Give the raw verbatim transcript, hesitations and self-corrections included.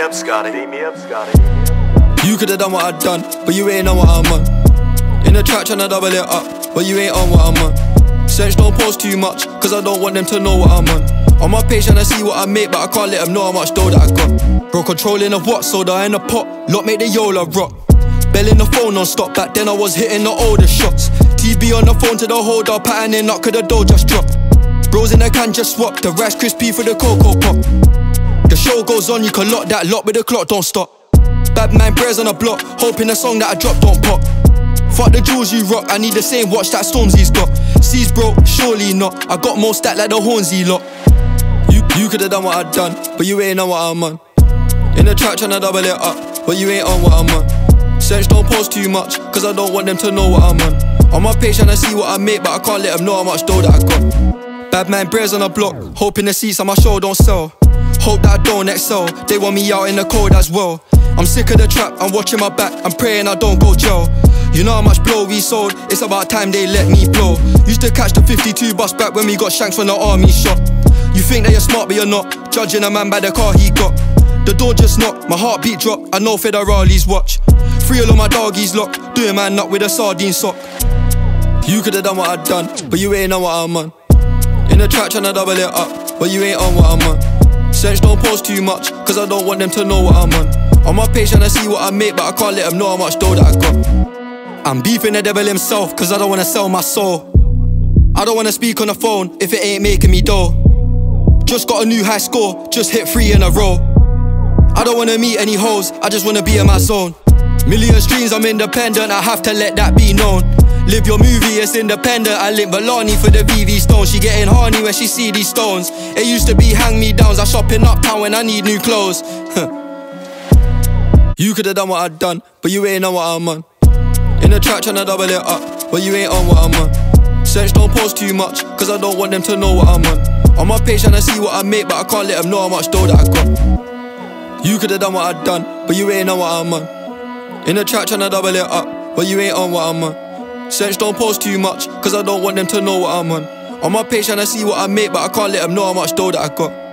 up, Scotty. Beat me up, Scotty. You could've done what I done, but you ain't on what I'm on. In the track tryna double it up, but you ain't on what I'm on. Sense don't post too much, cause I don't want them to know what I'm on. On my page tryna see what I make, but I can't let them know how much dough that I got. Bro, controlling of what, soda in the pot, lot make the Yola rock. Belling the phone non-stop, back then I was hitting the older shots. T V on the phone to the holder, patterning up cause the dough just dropped. Bros in the can just swap, the Rice Krispie for the Cocoa Pop. The show goes on, you can lock that lock, but the clock don't stop. Bad man prayers on the block, hoping the song that I drop don't pop. Fuck the jewels you rock, I need the same watch that Stormzy's got. C's broke, surely not, I got more stat like the Hornsey lot. You, you could've done what I done, but you ain't on what I'm on. In the track tryna double it up, but you ain't on what I'm on. Sense don't post too much, cause I don't want them to know what I'm on. On my page tryna see what I make, but I can't let them know how much dough that I got. Bad man prayers on the block, hoping the seats on my show don't sell. Hope that I don't excel, they want me out in the cold as well. I'm sick of the trap, I'm watching my back, I'm praying I don't go jail. You know how much blow we sold, it's about time they let me blow. Used to catch the fifty-two bus back when we got shanks from the army shot. You think that you're smart but you're not, judging a man by the car he got. The door just knocked, my heartbeat dropped, I know federales watch. Three all of my doggies locked, doing man up with a sardine sock. You could've done what I done, but you ain't on what I'm on. In the track tryna double it up, but you ain't on what I'm on. Sense don't post too much, cause I don't want them to know what I'm on. On my page tryna see what I make, but I can't let them know how much dough that I got. I'm beefing the devil himself, cause I don't wanna sell my soul. I don't wanna speak on the phone, if it ain't making me dough. Just got a new high score, just hit three in a row. I don't wanna meet any hoes, I just wanna be in my zone. Million streams, I'm independent, I have to let that be known. Live your movie, it's independent, I link Balani for the V V Stone. She getting horny when she see these stones. It used to be hang me downs, I shopping uptown when I need new clothes. You could've done what I done, but you ain't on what I'm on. In the track tryna double it up, but you ain't on what I'm on. Sense don't post too much, cause I don't want them to know what I'm on. On my page tryna see what I make, but I can't let them know how much dough that I got. You could've done what I done, but you ain't on what I'm on. In the track tryna double it up, but you ain't on what I'm on. Sense don't post too much, cause I don't want them to know what I'm on. On my page tryna see what I make, but I can't let them know how much dough that I got.